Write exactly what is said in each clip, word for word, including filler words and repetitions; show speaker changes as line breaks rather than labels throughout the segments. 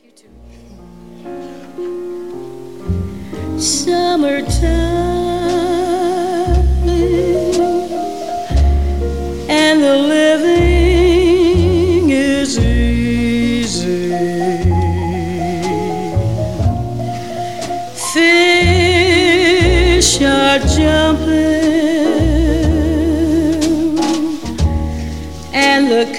Summertime and the living is easy. Fish are jumping and the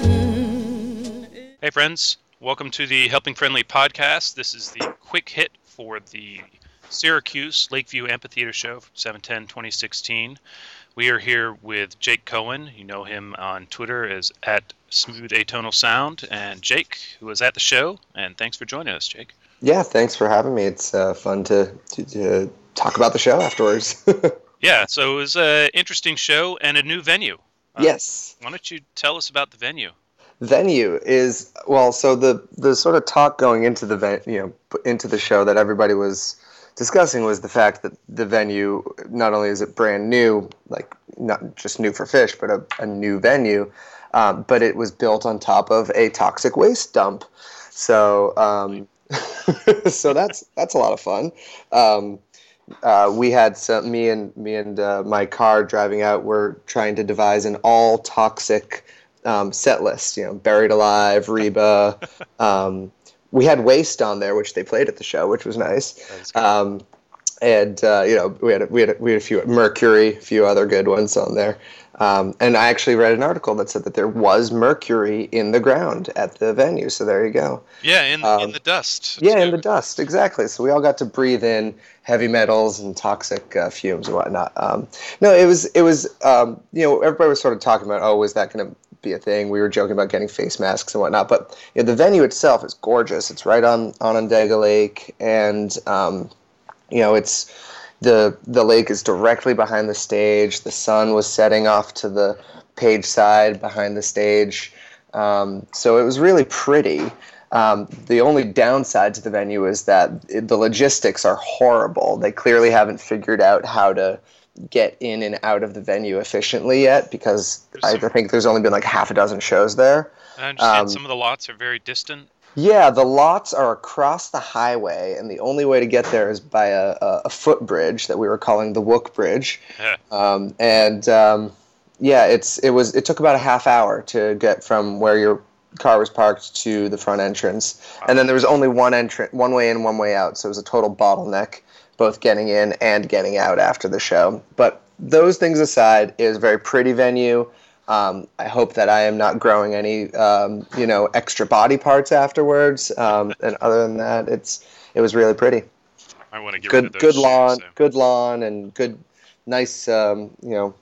cotton.
Hey friends, welcome to the Helping Friendly podcast. This is the quick hit for the Syracuse Lakeview Amphitheater Show from seven ten twenty sixteen. We are here with Jake Cohen. You know him on Twitter as at Smooth Atonal Sound. And Jake, who was at the show. And thanks for joining us, Jake.
Yeah, thanks for having me. It's uh, fun to, to, to talk about the show afterwards.
Yeah, so it was an interesting show and a new venue. Uh,
yes.
Why don't you tell us about the venue?
Venue is, well, so the, the sort of talk going into the ven- you know into the show that everybody was discussing was the fact that the venue, not only is it brand new, like not just new for Fish, but a, a new venue, um, but it was built on top of a toxic waste dump. So, um, so that's that's a lot of fun. Um, uh, we had some, me and me and uh, my car driving out. We're trying to devise an all toxic um, set list. You know, Buried Alive, Reba. Um, We had Waste on there, which they played at the show, which was nice. Um, and uh, you know, we had a, we had a, we had a few Mercury, a few other good ones on there. Um, and I actually read an article that said that there was mercury in the ground at the venue. So there you go.
Yeah, in um, in the dust.
Yeah, too. in the dust, exactly. So we all got to breathe in heavy metals and toxic uh, fumes and whatnot. Um, no, it was it was um, you know, everybody was sort of talking about, oh, is that going to be a thing? We were joking about getting face masks and whatnot, but you know, the venue itself is gorgeous. It's right on Onondaga Lake, and um, you know, it's the the lake is directly behind the stage. The sun was setting off to the page side behind the stage, um, so it was really pretty. Um, the only downside to the venue is that it, the logistics are horrible. They clearly haven't figured out how to get in and out of the venue efficiently yet, because I, I think there's only been like half a dozen shows there.
I understand
um,
some of the lots are very distant.
Yeah, the lots are across the highway, and the only way to get there is by a, a, a footbridge that we were calling the Wook Bridge.
Yeah.
Um, and um, yeah, it's it was it took about a half hour to get from where your car was parked to the front entrance, wow. And then there was only one entrance, one way in, one way out, so it was a total bottleneck, both getting in and getting out after the show. But those things aside, it was a very pretty venue. Um, I hope that I am not growing any, um, you know, extra body parts afterwards. Um, and other than that, it's it was really pretty.
I want to get
good,
rid of those
good
shoes,
lawn,
so.
good lawn, and good, nice, um, you know,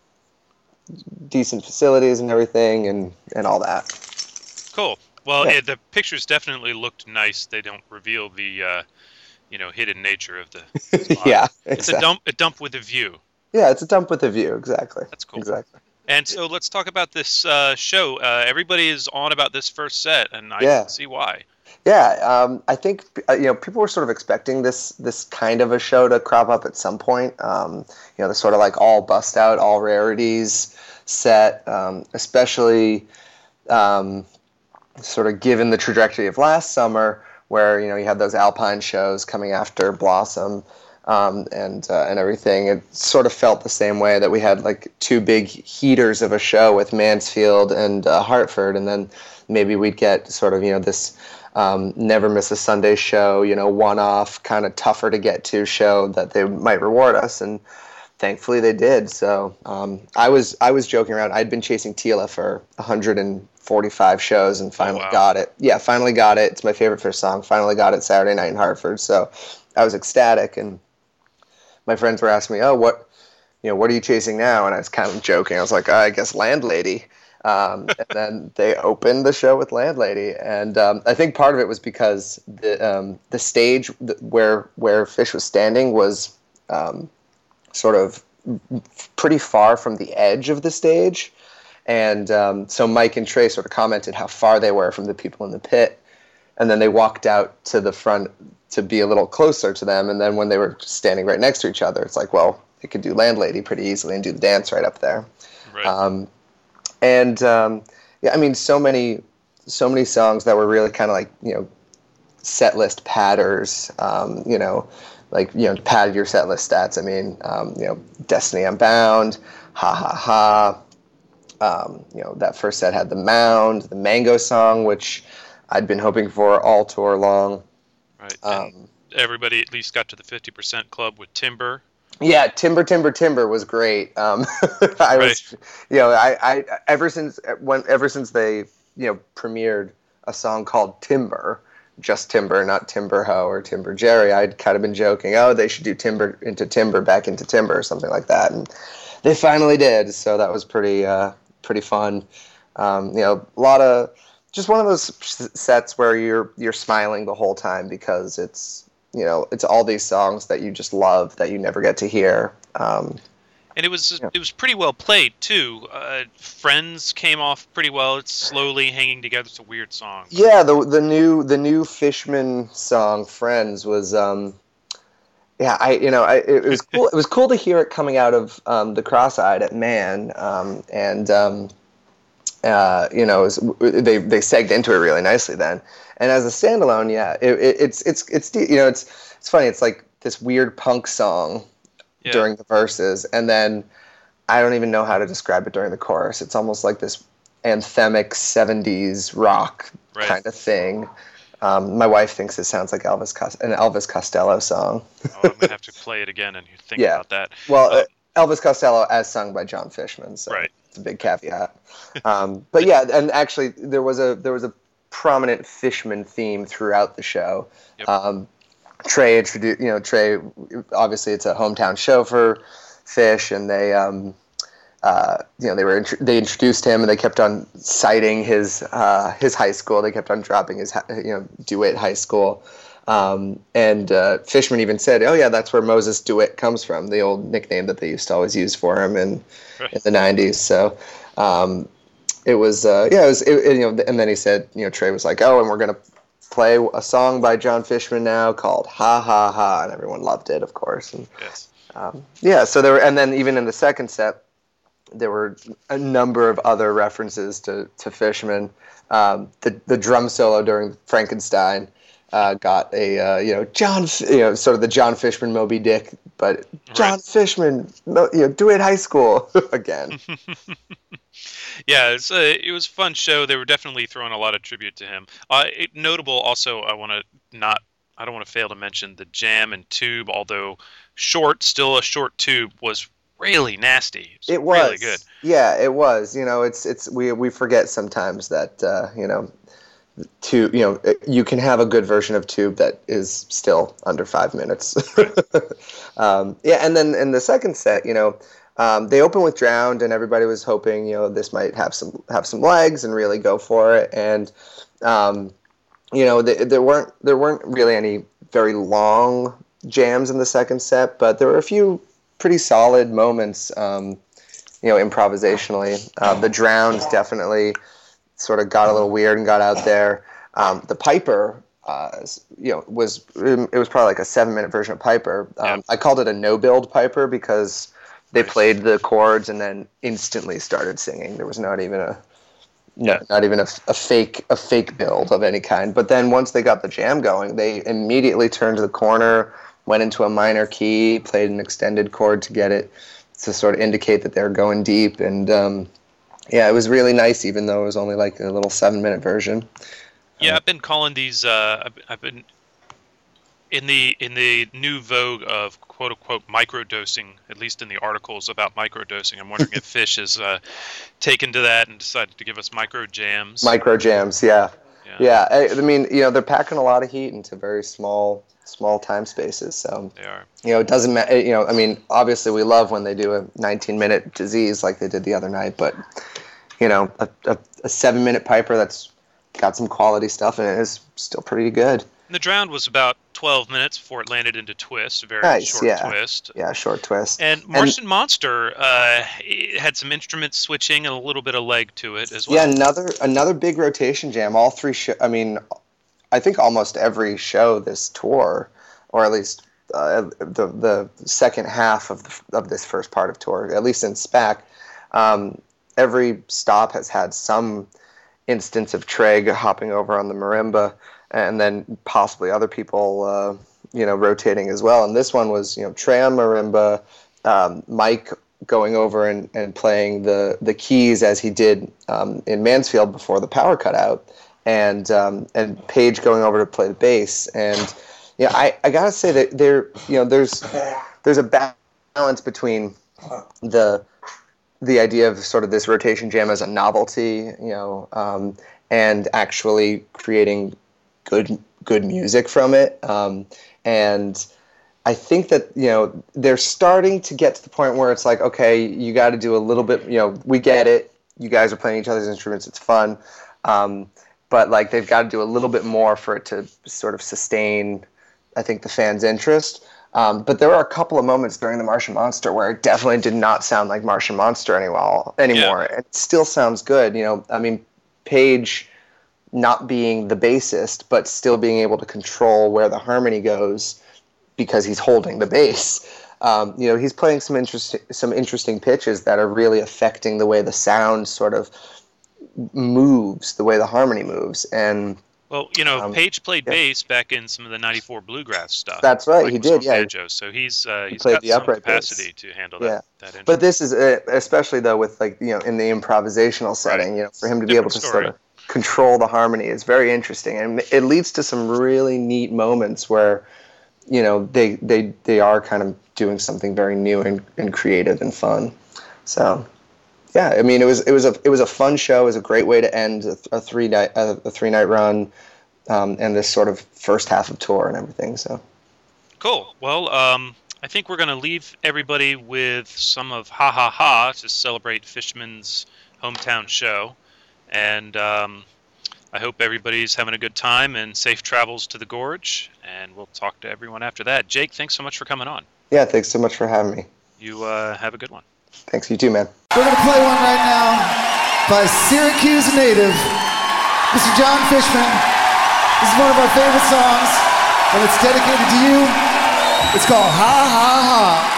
decent facilities and everything, and, and all that.
Cool. Well,
Yeah.
it, the pictures definitely looked nice. They don't reveal the, uh, you know, hidden nature of the spot.
Yeah,
exactly. It's a dump, a dump with a view.
Yeah, it's a dump with a view. Exactly.
That's cool.
Exactly.
And so let's talk about this uh, show. Uh, everybody is on about this first set, and I
Yeah.
can see why.
Yeah, um, I think uh, you know people were sort of expecting this this kind of a show to crop up at some point. Um, you know, the sort of like all bust out, all rarities set, um, especially um, sort of given the trajectory of last summer, where you know you had those Alpine shows coming after Blossom. Um, and uh, and everything. It sort of felt the same way, that we had like two big heaters of a show with Mansfield and uh, Hartford, and then maybe we'd get sort of you know this um, never miss a Sunday show, you know, one-off kind of tougher to get to show that they might reward us, and thankfully they did. So um, I was I was joking around. I'd been chasing Tila for one hundred forty-five shows and finally
oh, wow.
got it. Yeah, finally got it. It's my favorite Fish song. Finally got it Saturday night in Hartford. So I was ecstatic, and my friends were asking me, "Oh, what, you know, what are you chasing now?" And I was kind of joking. I was like, "I guess Landlady." Um, and then they opened the show with Landlady, and um, I think part of it was because the um, the stage where where Fish was standing was um, sort of pretty far from the edge of the stage, and um, so Mike and Trey sort of commented how far they were from the people in the pit, and then they walked out to the front to be a little closer to them, and then when they were standing right next to each other, it's like, well, they could do Landlady pretty easily and do the dance right up there.
Right.
Um, and um, yeah, I mean, so many, so many songs that were really kind of like, you know, set list padders, um, you know, like, you know, pad your set list stats. I mean, um, you know, Destiny Unbound, Ha Ha Ha. Um, you know, that first set had the Mound, the Mango Song, which I'd been hoping for all tour long.
Right.
Um,
everybody at least got to the fifty percent club with Timber.
Yeah, Timber, Timber, Timber was great. Um, I
Right.
was, you know, I, I ever since when ever since they, you know, premiered a song called Timber, just Timber, not Timber Ho or Timber Jerry, I'd kind of been joking, oh, they should do Timber into Timber, back into Timber, or something like that, and they finally did. So that was pretty, uh, pretty fun. Um, you know, a lot of just one of those sets where you're you're smiling the whole time because it's. You know, it's all these songs that you just love that you never get to hear. Um,
And it was
Yeah.
it was pretty well played too. Uh, Friends came off pretty well. It's slowly hanging together. It's a weird song.
yeah, the the new the new Fishman song "Friends" was, um, yeah, I you know, I, it, it was cool. It was cool to hear it coming out of um, the Cross-Eyed at Man, um, and um, uh, you know, it was, they they segged into it really nicely then. And as a standalone, yeah, it, it, it's it's it's you know, it's it's funny. It's like this weird punk song
Yeah.
during the verses, and then I don't even know how to describe it during the chorus. It's almost like this anthemic seventies rock
Right.
kind of thing. Um, my wife thinks it sounds like Elvis Cos- an Elvis Costello song.
Oh, I'm gonna have to play it again and think
Yeah.
about that.
Well,
Uh,
uh, Elvis Costello as sung by John Fishman, so
Right.
it's a big caveat. Um, but yeah, and actually there was a there was a prominent Fishman theme throughout the show.
Yep.
Um, Trey introduced, you know, Trey. Obviously, it's a hometown show for Fish, and they, um, uh, you know, they were int- they introduced him, and they kept on citing his uh, his high school. They kept on dropping his, hi- you know, DeWitt High School, um, and uh, Fishman even said, "Oh yeah, that's where Moses DeWitt comes from," the old nickname that they used to always use for him in
Right.
in the nineties. So. Um, It was, uh, yeah, it was, it, you know, and then he said, you know, Trey was like, oh, and we're going to play a song by John Fishman now called Ha Ha Ha, and everyone loved it, of course. And
Yes.
um, yeah, so there were, and then even in the second set, there were a number of other references to, to Fishman. Um, the, the drum solo during Frankenstein uh, got a, uh, you know, John, F- you know, sort of the John Fishman Moby Dick, but John
Right.
Fishman, Mo- you know, DeWitt High School again.
Yeah, it's a, it was a fun show. They were definitely throwing a lot of tribute to him. Uh, it, notable also, I want to not, I don't want to fail to mention the Jam and Tube, although short, still a short tube, was really nasty.
It was
really good.
Yeah, it was. You know, it's it's we we forget sometimes that uh, you know, tube. You know, you can have a good version of Tube that is still under five minutes. um, yeah, and then in the second set, you know. Um, they opened with Drowned, and everybody was hoping, you know, this might have some have some legs and really go for it. And um, you know, th- there weren't there weren't really any very long jams in the second set, but there were a few pretty solid moments, um, you know, improvisationally. Uh, the Drowned definitely sort of got a little weird and got out there. Um, the Piper. Uh, you know, was it was probably like a seven-minute version of Piper. Um,
Yeah.
I called it a no-build Piper because they played the chords and then instantly started singing. There was not even a, no,
Yeah.
not even a, a fake a fake build of any kind. But then once they got the jam going, they immediately turned to the corner, went into a minor key, played an extended chord to get it to sort of indicate that they're going deep. And um, yeah, it was really nice, even though it was only like a little seven-minute version.
Yeah, I've been calling these. Uh, I've, I've been in the in the new vogue of quote unquote microdosing. At least in the articles about microdosing, I'm wondering if Fish has uh, taken to that and decided to give us micro jams.
Micro jams, yeah.
Yeah.
Yeah, I, I mean, you know, they're packing a lot of heat into very small small time spaces. So,
They are.
you know, it doesn't matter. You know, I mean, obviously we love when they do a nineteen-minute disease like they did the other night, but, you know, a, a, a seven-minute Piper that's got some quality stuff in it is still pretty good.
And the Drowned was about twelve minutes before it landed into Twist, a very
Nice,
short
yeah.
twist.
Yeah, short twist.
And Martian Monster uh, it had some instrument switching and a little bit of leg to it as well.
Yeah, another another big rotation jam. All three show. I mean, I think almost every show this tour, or at least uh, the the second half of the, of this first part of tour, at least in SPAC, um, every stop has had some instance of Treg hopping over on the marimba, and then possibly other people, uh, you know, rotating as well. And this one was, you know, Trey on marimba, um, Mike going over and, and playing the, the keys as he did um, in Mansfield before the power cut out, and um, and Page going over to play the bass. And yeah, I, I gotta say that there, you know, there's there's a balance between the the idea of sort of this rotation jam as a novelty, you know, um, and actually creating good good music from it. Um, and I think that, you know, they're starting to get to the point where it's like, okay, you got to do a little bit, you know, we get it. You guys are playing each other's instruments. It's fun. Um, but, like, they've got to do a little bit more for it to sort of sustain, I think, the fans' interest. Um, but there were a couple of moments during the Martian Monster where it definitely did not sound like Martian Monster anymore. anymore. Yeah. It still sounds good. You know, I mean, Page not being the bassist, but still being able to control where the harmony goes, because he's holding the bass. Um, you know, he's playing some interesting some interesting pitches that are really affecting the way the sound sort of moves, the way the harmony moves. And
well, you know,
um,
Page played
yeah.
bass back in some of the ninety-four bluegrass stuff.
That's right,
like
he did. Yeah,
banjo, so he's uh,
he
he's
played
got
the
some
upright
capacity
bass.
to handle
yeah.
that. that instrument.
But this is uh, especially though with, like, you know, in the improvisational setting,
right.
you know, for him to
Different
be able to
story.
sort of control the harmony is very interesting, and it leads to some really neat moments where, you know, they they, they are kind of doing something very new and, and creative and fun. So, yeah, I mean, it was it was a it was a fun show. It was a great way to end a, a three night a, a three night run, um, and this sort of first half of tour and everything. So,
cool. Well, um, I think we're going to leave everybody with some of Ha Ha Ha to celebrate Fishman's hometown show. And um, I hope everybody's having a good time and safe travels to the Gorge. And we'll talk to everyone after that. Jake, thanks so much for coming on.
yeah, thanks so much for having me.
You uh, have a good one.
Thanks, you too, man.
We're going to play one right now by Syracuse native, Mister John Fishman. This is one of our favorite songs, and it's dedicated to you. It's called Ha Ha Ha.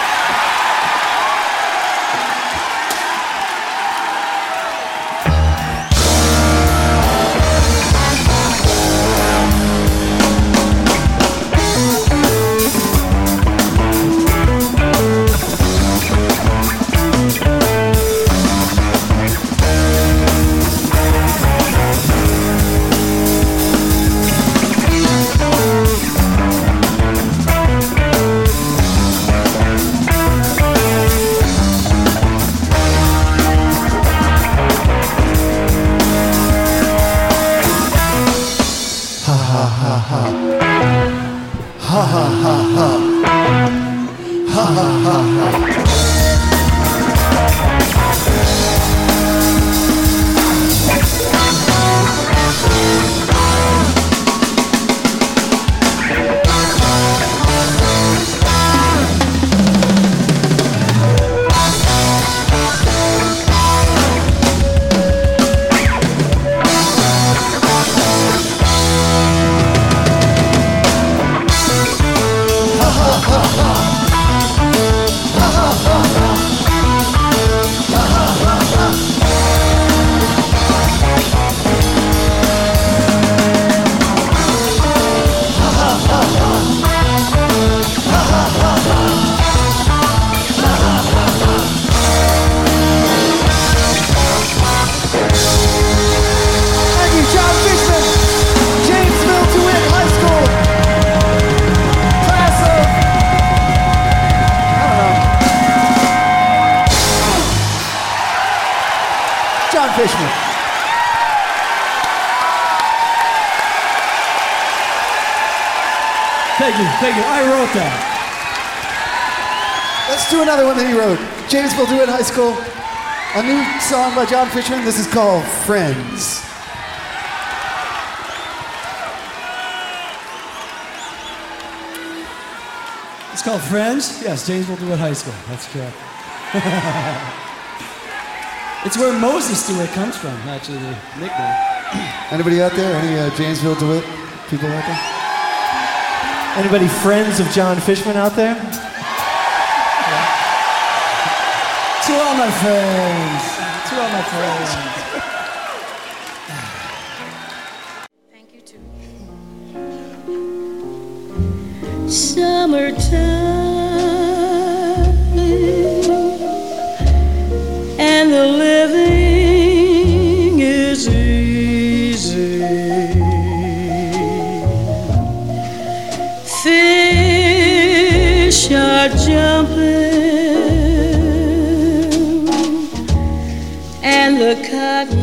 Fishman.
Thank you, thank you. I wrote that.
Let's do another one that he wrote. Janesville DeWitt High School. A new song by John Fishman. This is called Friends.
It's called Friends? Yes, Janesville DeWitt High School. That's correct. It's where Moses DeWitt comes from, actually, the nickname.
Anybody out there? Any uh, Janesville DeWitt people out there?
Anybody friends of John Fishman out there? Yeah. To all my friends. To all my friends.
Summertime, and the living is easy. Fish are jumping, and the cotton